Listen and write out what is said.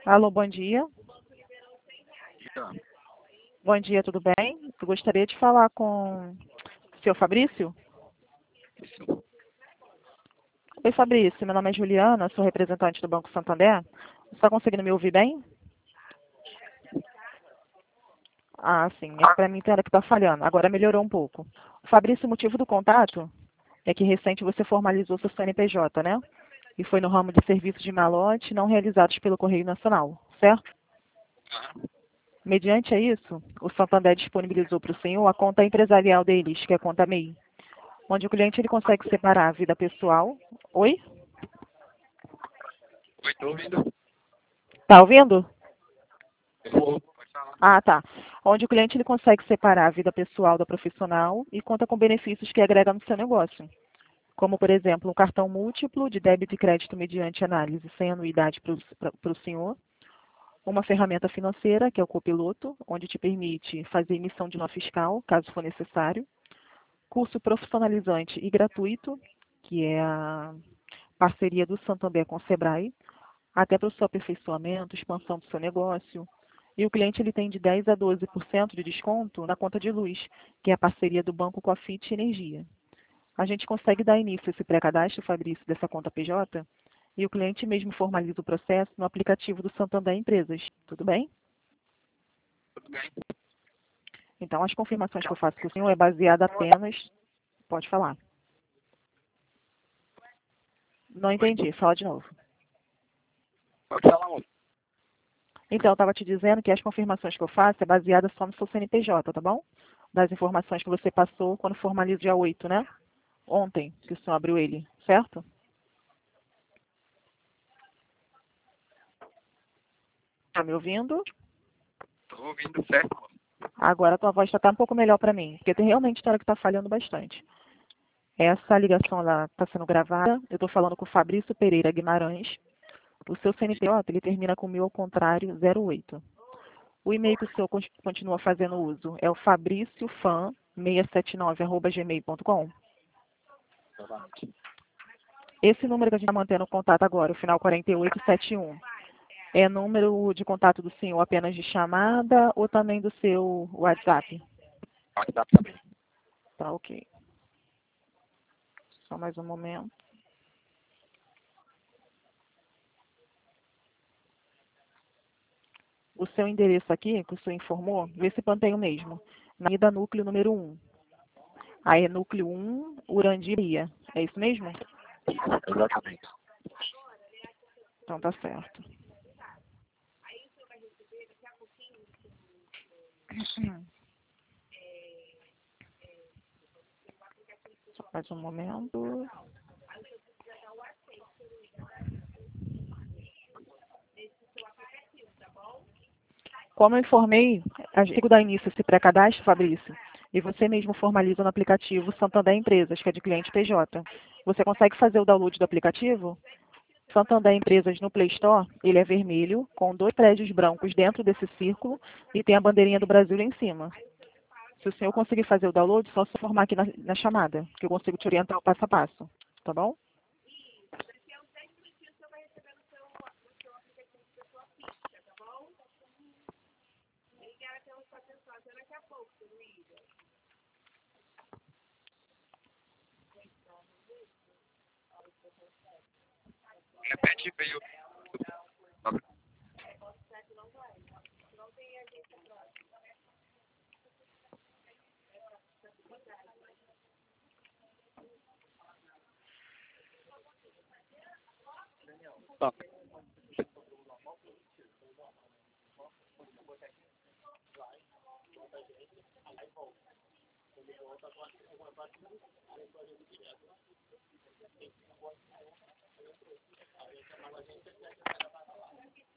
Alô, bom dia. Então, Bom dia, tudo bem? Eu gostaria de falar com o seu Fabrício. isso. Oi, Fabrício. Meu nome é Juliana, sou representante do Banco Santander. Você está conseguindo me ouvir bem? Ah, sim. É para mim entender que está falhando. Agora melhorou um pouco. Fabrício, o motivo do contato é que recente você formalizou seu CNPJ, né? E foi no ramo de serviços de malote não realizados pelo Correio Nacional, certo? Ah, Mediante a isso, o Santander disponibilizou para o senhor a conta empresarial deles, que é a conta MEI, onde o cliente ele consegue separar a vida pessoal. Oi? oi, tô ouvindo. Tá ouvindo? Pode falar. Ah, tá. Onde o cliente ele consegue separar a vida pessoal da profissional e conta com benefícios que agrega no seu negócio. Como, por exemplo, um cartão múltiplo de débito e crédito mediante análise sem anuidade para o senhor. Uma ferramenta financeira, que é o Copiloto, onde te permite fazer emissão de nota fiscal, caso for necessário. Curso profissionalizante e gratuito, que é a parceria do Santander com o Sebrae, até para o seu aperfeiçoamento, expansão do seu negócio. E o cliente ele tem de 10 a 12% de desconto na conta de luz, que é a parceria do banco com a FIT Energia. A gente consegue dar início a esse pré-cadastro, Fabrício, dessa conta PJ, e o cliente mesmo formaliza o processo no aplicativo do Santander Empresas. Tudo bem? Tudo bem? Então, as confirmações que eu faço com o senhor é baseada apenas... Pode falar. Não Oi, entendi. Fala de novo. pode falar, moço. Então, eu estava te dizendo que as confirmações que eu faço é baseada só no seu CNPJ, tá bom? Das informações que você passou quando formaliza o dia 8, né? Ontem, que o senhor abriu ele, certo? Tá me ouvindo? Tô ouvindo certo, moço. Agora a tua voz está um pouco melhor para mim, porque tem realmente hora que está falhando bastante. Essa ligação está sendo gravada. Eu estou falando com o Fabrício Pereira Guimarães. O seu CNPJ ele termina com 1000 ao contrário 08. O e-mail que o senhor continua fazendo uso é o fabriciofan679@gmail.com. Exatamente. Esse número que a gente está mantendo contato agora, o final 4871, é número de contato do senhor apenas de chamada ou também do seu WhatsApp? WhatsApp também. Tá, ok. Só mais um momento. O seu endereço aqui, que o senhor informou, vê se mantém o mesmo. Na Avenida Núcleo número 1. Aí é Núcleo 1, Urandi, Bahia. É isso mesmo? Exatamente. Então tá certo. Só mais um momento. Como eu informei, a gente dá início a esse pré-cadastro, Fabrício, e você mesmo formaliza no aplicativo Santander Empresas, que é de cliente PJ. Você consegue fazer o download do aplicativo? Santander Empresas no Play Store, ele é vermelho, com 2 prédios brancos dentro desse círculo e tem a bandeirinha do Brasil lá em cima. Se o senhor conseguir fazer o download, só se formar aqui na chamada, que eu consigo te orientar o passo a passo. Tá bom? Repete veio. Tá.